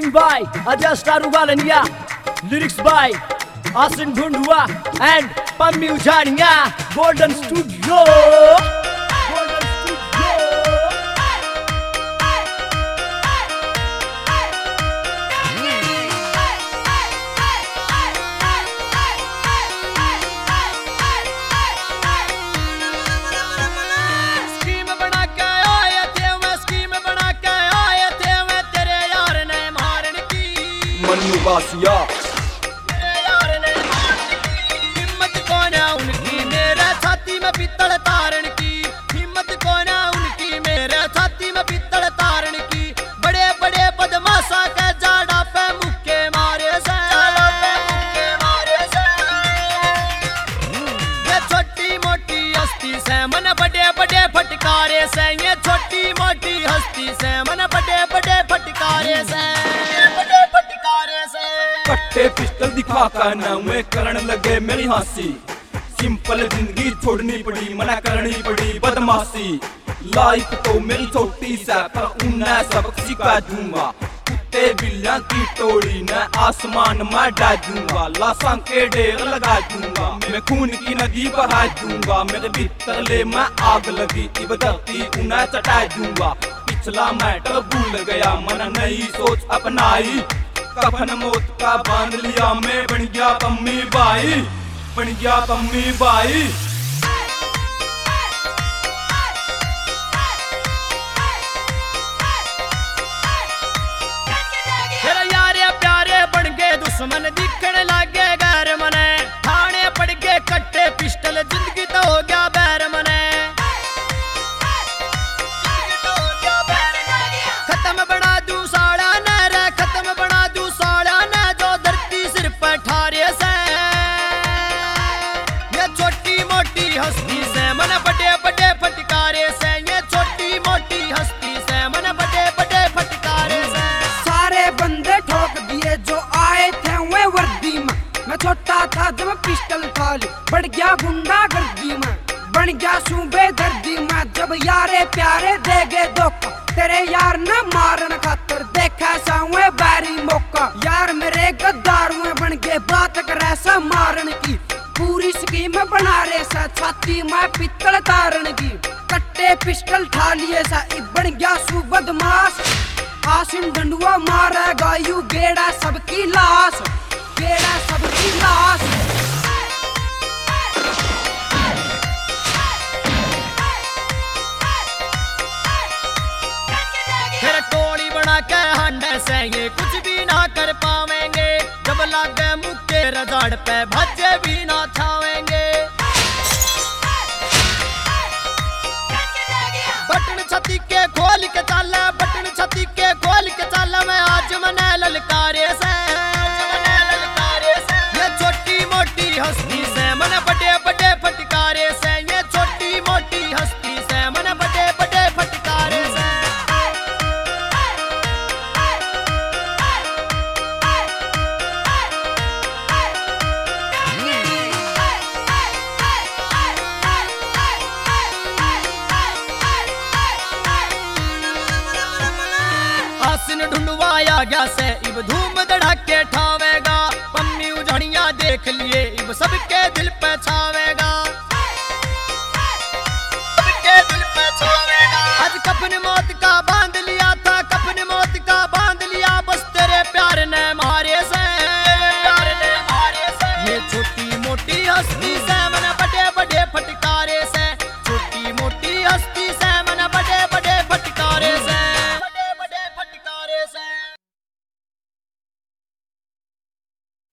Singing by Ajay Staruvalania, lyrics by Asin Dhundua and Pammi Ujania, Golden Studio. Mannu बासिया यार ने हिम्मत कौन है उनकी मेरे छाती में पित्तल तारण की, हिम्मत कौन है उनकी मेरे छाती में पित्तल तारण की। बड़े बड़े बदमाशा के जाड़ा पे मुक्के मारे से, ये छोटी मोटी हस्ती से मन बड़े बड़े फटकारे से, ये छोटी मोटी हस्ती से मन बड़े बड़े फटकारे से। कट्टे पिस्टल दिखा कर ना मैं करण लगे मेरी हंसी, सिंपल जिंदगी छोड़नी पड़ी मना करनी पड़ी बदमाशी। लाइफ तो मेरी छोटी सा पर उन्हें सबक सिखा दूंगा, कुत्ते बिल्लियां की टोली न आसमान में डाल दूंगा। लाशों के ढेर लगा दूंगा मैं खून की नदी बहा दूंगा, मेरे भीतर ले मैं आग लगी इब धरती उन्हें चटा दूंगा। पिछला मैटर भूल गया मन नई सोच अपनाई, कफन मौत का बांध लिया मैं बन गया पम्मी बाई, बन गया पम्मी बाई। तेरा यारे प्यारे बन गए दुश्मन दिखने लागे गैर मने, थाने पड़ गए कट्टे पिस्टल जिंदगी तो हो गया बैर मने। खत्म बना दूं साड़ा न रे, खत्म बना दूं साड़ा न जो धरती सिर पर ठारे से। ये छोटी मोटी हस्ती से मन बड़े बड़े फटकारे से, ये छोटी मोटी हस्ती से मन बड़े बड़े फटकारे से। सारे बंदे ठोक दिए जो आए थे वे वर्दी में, मैं छोटा था जब पिस्टल था ली, बढ़ गया गुंडा गर्दी में, बन गया सूबे दर्दी में। जब यारे प्यारे दे गए धोखा तेरे यार न मारन खातर, देखा सावे बैरी मौका। यार मेरे गद्दार हुए बन गए बात करे सा मारन की, पूरी स्कीम बना रहे सा छाती में पित्तल तारन की। कट्टे पिस्टल ठा लिए सा बन गया सू बदमाश, आसिन डंडुआ मारेगा यू गेड़ा सबकी लाश, गेड़ा सबकी लाश। फिर टोली बना के हांडे से ये कुछ भी ना कर पावेंगे, जब लागे मुक्के रजाड़ पे भज्जे भी ना छावेंगे। बटन छती के खोल के चाला, बटन छती के खोल के चाला मैं आज मने ललकारे से। ये छोटी मोटी हस्ती से मन बड़े बड़े फटकारे से, ये छोटी मोटी हस्ती से मन बड़े बड़े फटकारे से। आसिन ढूंढवा आ गया से इब धूम धड़ाके ठावेगा, पम्मी उजड़ियां देख लिए इब सबके दिल पे छावेगा।